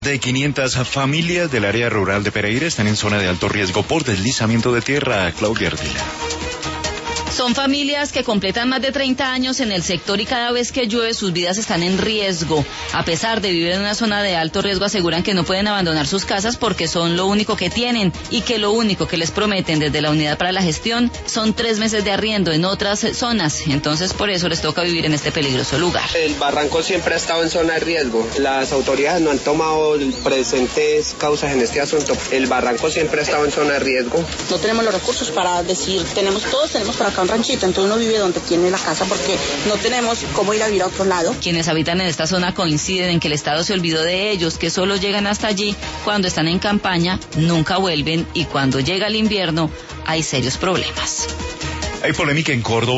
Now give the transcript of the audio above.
De 500 familias del área rural de Pereira están en zona de alto riesgo por deslizamiento de tierra. Claudia Ardila. Son familias que completan más de 30 años en el sector y cada vez que llueve sus vidas están en riesgo. A pesar de vivir en una zona de alto riesgo, aseguran que no pueden abandonar sus casas porque son lo único que tienen y que lo único que les prometen desde la Unidad para la Gestión son 3 meses de arriendo en otras zonas. Entonces por eso les toca vivir en este peligroso lugar. El barranco siempre ha estado en zona de riesgo. Las autoridades no han tomado presentes causas en este asunto. El barranco siempre ha estado en zona de riesgo. No tenemos los recursos para decir, todos tenemos para acá un ranchito, entonces uno vive donde tiene la casa porque no tenemos cómo ir a vivir a otro lado. Quienes habitan en esta zona coinciden en que el Estado se olvidó de ellos, que solo llegan hasta allí cuando están en campaña, nunca vuelven y cuando llega el invierno hay serios problemas. Hay polémica en Córdoba.